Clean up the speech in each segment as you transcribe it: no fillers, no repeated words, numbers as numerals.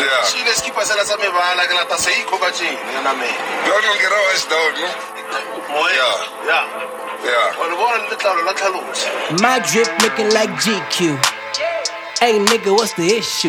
Swile skipa sela sa me bala ke lata se ikgokatšeng yana me. Don't get our down, no? Yeah. My drip looking like GQ. Hey nigga, what's the issue?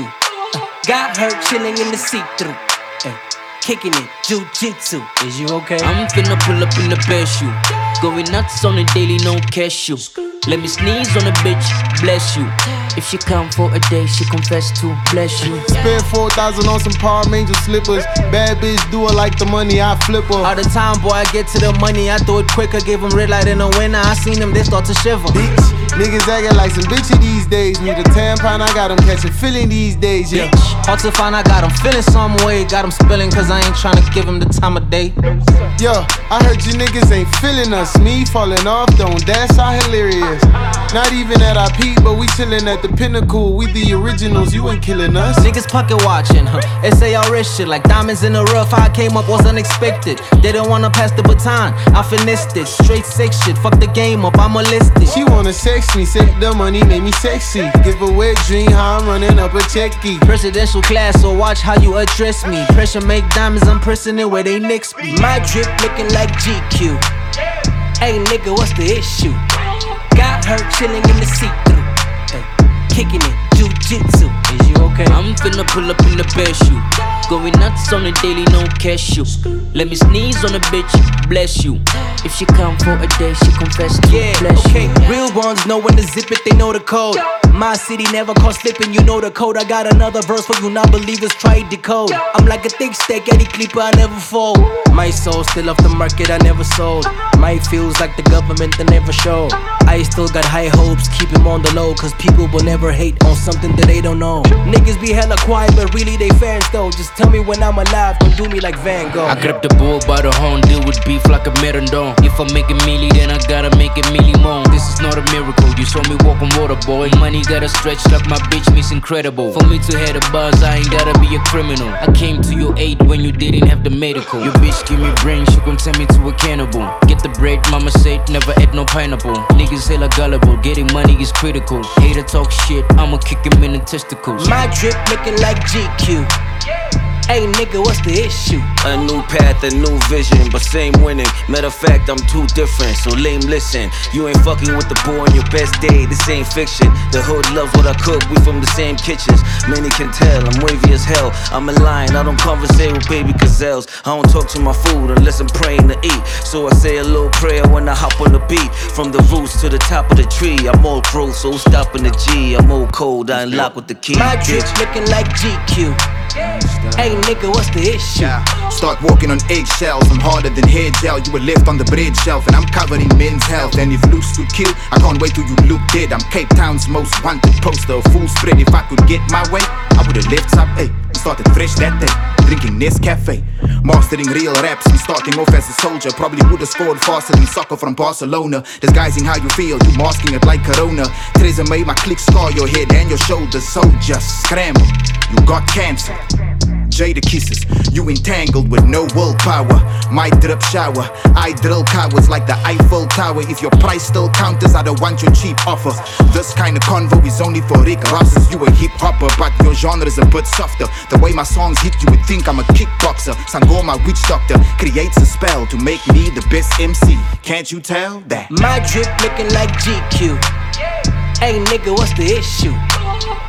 Got her chilling in the see-through. Kicking it, jiu-jitsu. Is you okay? I'm finna pull up in the best shoe. Going nuts on the daily, no cashew. Let me sneeze on a bitch, bless you. If she come for a day, she confess to bless you. Spend 4,000 on some Power Ranger slippers. Bad bitch do it like the money, I flip her. All the time, boy, I get to the money, I throw it quicker. Give them red light in the winter, I seen them, they start to shiver. Bitch, niggas acting like some bitchy these days. Need a tampon, I got them catching feeling these days, yeah. Hard to find, I got them feeling some way. Got them spilling, cause I ain't tryna give them the time of day. Yeah, I heard you niggas ain't feeling us. Me falling off, don't, that's how hilarious. Not even at our peak, but we chillin' at the pinnacle. We the originals, you ain't killing us. Niggas pocket watching, They say all rich shit like diamonds in the rough. How I came up was unexpected. They don't wanna pass the baton, I finessed it. Straight sex shit, fuck the game up, I'm molested. She wanna sex me, save the money, make me sexy. Give a wet dream, how I'm running up a checky. Presidential class, so watch how you address me. Pressure make diamonds, I'm pressing it where they next be. My drip looking like GQ. Hey nigga, what's the issue? Got her chilling in the see-through. Kicking it, jiu-jitsu. Is you okay? I'm finna pull up in the best shoe. Going nuts on the daily, no cashew. Let me sneeze on a bitch, bless you. If she come for a day, she confess to bless you. Real ones know when to zip it, they know the code. My city never caught slipping, you know the code. I got another verse for you non-believers, try decode. I'm like a thick stack, Eddie Clipper, I never fold. My soul still off the market, I never sold. My feels like the government, they never show. I still got high hopes, keep him on the low. Cause people will never hate on something that they don't know. Niggas be hella quiet, but really they fans though. Just tell me when I'm alive, don't do me like Van Gogh. I grab the bull by the horn, deal with beef like a merendon. If I make it mealy, then I gotta make it mealy more. This is not a miracle, you saw me walk on water, boy. Money gotta stretch like my bitch, Miss Incredible. For me to head a buzz, I ain't gotta be a criminal. I came to your aid when you didn't have the medical. Your bitch give me brain, she gon' turn me to a cannibal. Get the bread, mama said, never ate no pineapple. Niggas hella gullible, getting money is critical. Hater talk shit, I'ma kick him in the testicles. My drip looking like GQ. Hey nigga, what's the issue? A new path, a new vision, but same winning. Matter of fact, I'm too different, so lame listen. You ain't fucking with the boy on your best day, this ain't fiction. The hood loves what I cook, we from the same kitchens. Many can tell, I'm wavy as hell. I'm a lion, I don't conversate with baby gazelles. I don't talk to my food unless I'm praying to eat. So I say a little prayer when I hop on the beat. From the roots to the top of the tree, I'm all pro, so stopping the G. I'm old cold, I unlock with the key. My drip looking like GQ. Hey nigga, what's the issue? Start walking on eggshells, I'm harder than hair gel. You were left on the bread shelf and I'm covering men's health. And if loose could kill, I can't wait till you look dead. I'm Cape Town's most wanted poster, a full spread. If I could get my way, I would've left sub A and started fresh that day, drinking Nescafe. Mastering real raps and starting off as a soldier. Probably would've scored faster than soccer from Barcelona. Disguising how you feel, you masking it like Corona. Theresa made my click scar your head and your shoulders. So just scramble, you got cancer. Jada kisses, you entangled with no willpower. My drip shower, I drill cowards like the Eiffel Tower. If your price still counters, I don't want your cheap offer. This kind of convo is only for Rick Rosses. You a hip hopper, but your genre's a bit softer. The way my songs hit you would think I'm a kickboxer. Sangoma witch doctor creates a spell to make me the best MC. Can't you tell that? My drip looking like GQ. Hey nigga, what's the issue?